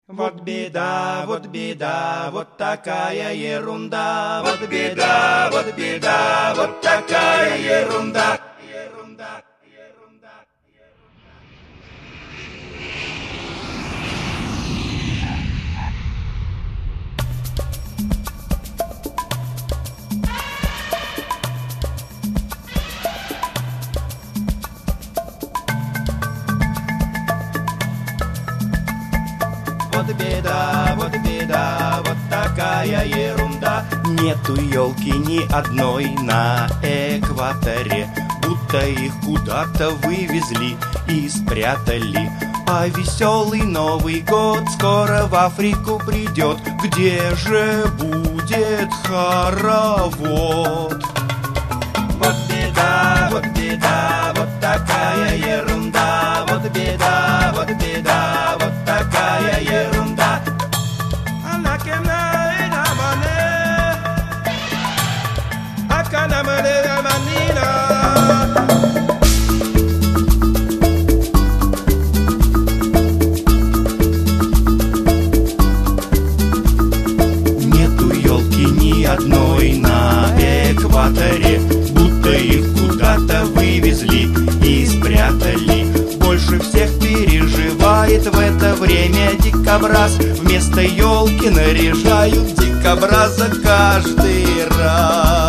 Вот беда, вот такая ерунда. Вот беда, вот такая ерунда. Вот беда, вот такая ерунда. Нету елки ни одной на экваторе, будто их куда-то вывезли и спрятали. А веселый Новый год скоро в Африку придет, где же будет хоровод. Вот беда, вот такая ерунда. Вот беда, вот такая ерунда. Нету елки ни одной на экваторе, будто их куда-то вывезли и спрятали. Больше всех переживает в это время дикобраз. Вместо елки наряжают дикобраза каждый раз.